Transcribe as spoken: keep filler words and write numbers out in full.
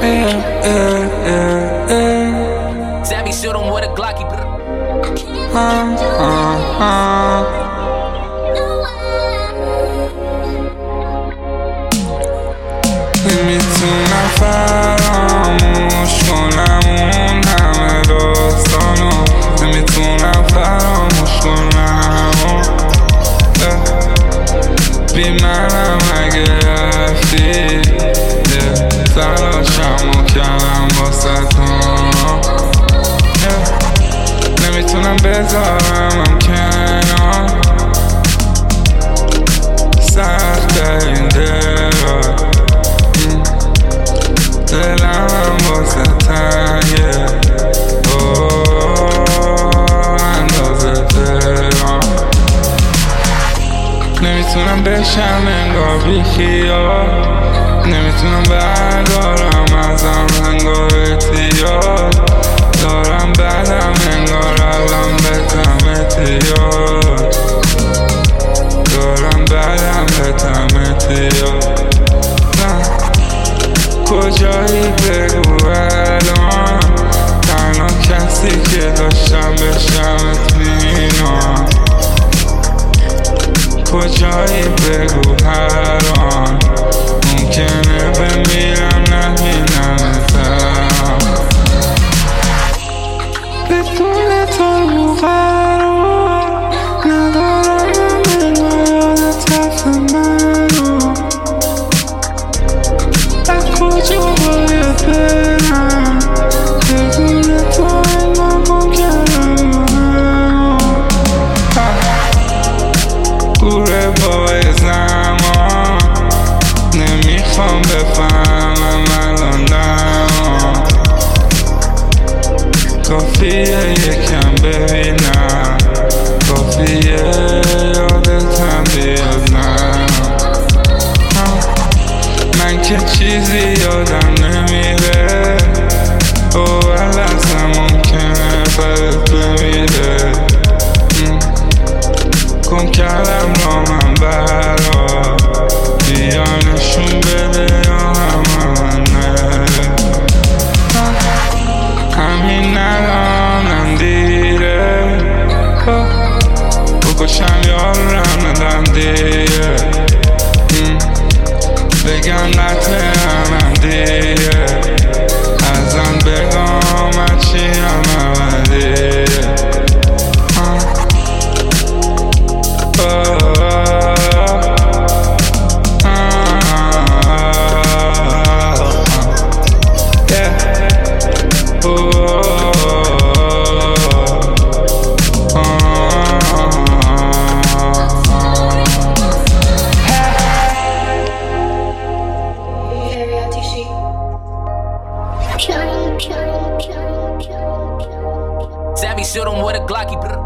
yeah, yeah, yeah, yeah. Sammy shoot him with a Glocky. Uh, uh, uh. نمیتونم فراموش کنم اون همه داستانو، نمیتونم فراموش کنم بی منم اگه رفتی تلاشمو کردم واسه تو، نمیتونم بذارم کنار سخت این دل، دلم واسه تنگه اندازه دلم، نمیتونم بشم انگار بی خیال، نمیتونم بردارم ازم انگار اعتیاد، دارم بدم انگار الان بتم اعتیاد، دارم بدم بتم اعتیاد. کجایی بگو الان، تنها کسی که داشتم بشم اطمینان، کجایی بگو هر آن ممکنه بمیرم نبینمتم، بدون تو قرار ندارم من یادت رفت منو، از کجا باید برم بدون تو انگار ممکنه گوره بای زمان، نمیخوام بفهمم الان دما، کافیه یکم ببینم، کافیه یادتم بیاد نه، من که چیزی یادم نمیره اول اصلا ممکنه برات بمیره، کن کلم را من برا بیا نشون بده یا همه همین الانم دیره بکشم یارم ندم دیره، بگم نتنم هم دیره ازم بگم چی هم همه دیره. Sammy shoot him with a Glocky.